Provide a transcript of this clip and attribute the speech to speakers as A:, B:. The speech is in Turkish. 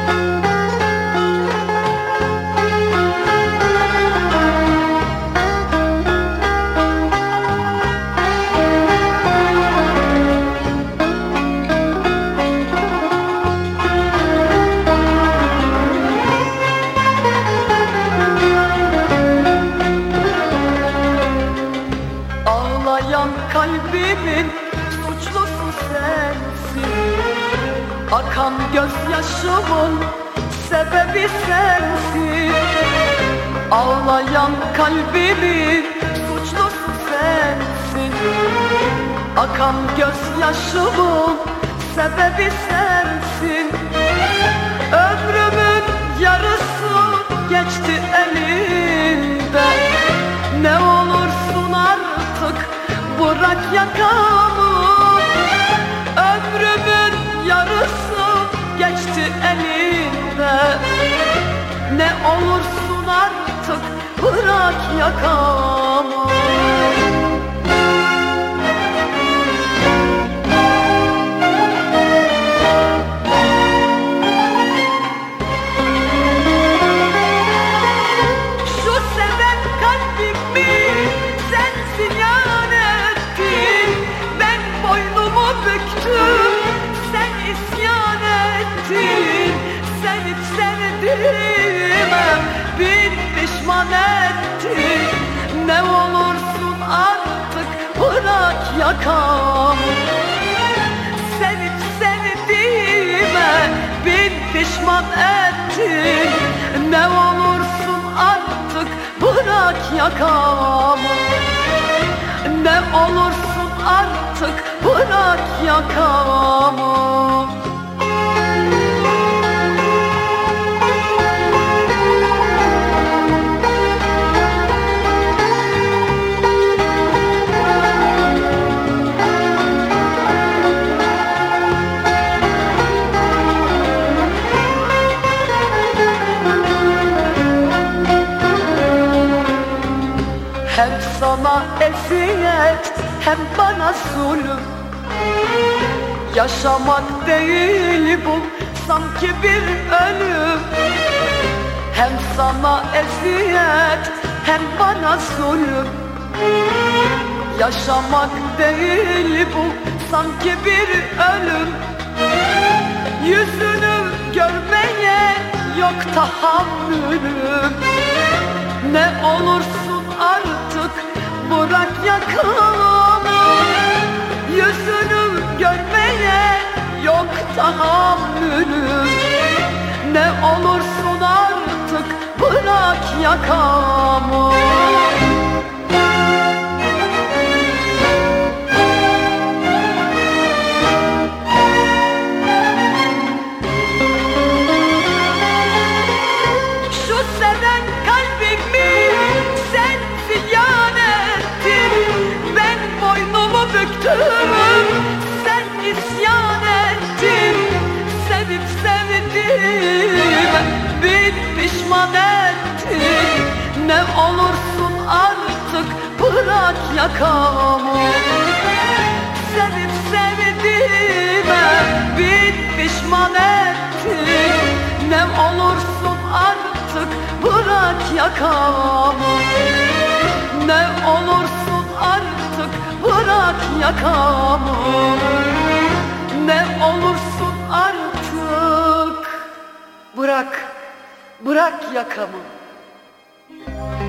A: Kalbimin suçlusu sensin, akan gözyaşımın sebebi sensin. Ağlayan kalbimin suçlusu sensin, akan gözyaşımın sebebi sensin. Ömrümün yarısı geçti elinde, ne olursun artık bırak yakamı. Ömrümün yarısı geçti elinde, ne olursun artık bırak yakamı. Şu seven kalbimi sen ziyan ettin, ben boynumu büktüm, sen isyan ettin. Sevip sevdiğime bin pişman ettin, ne olursun artık bırak yakamı. Sevip sevdiğime bin pişman ettin, ne olursun artık bırak yakamı. Ne olursun artık bırak yakamı. Hem sana eziyet hem bana zulüm, yaşamak değil bu sanki bir ölüm. Hem sana eziyet hem bana zulüm, yaşamak değil bu sanki bir ölüm. Yüzünü görmeye yok tahammülüm, ne olursun artık bırak yakamı. Yüzünü görmeye yok tahammülüm, ne olursun artık bırak yakamı. Şu seven kalbimi sen ziyan ettin, ben boynumu büktüm, sen isyan ettin. Sevip sevdiğime bin pişman ettin, ne olursun artık bırak yakamı. Sevip sevdiğime bin pişman ettin, ne olursun artık bırak yakamı. Ne olursun artık bırak yakamı. Ne olursun artık bırak yakamı.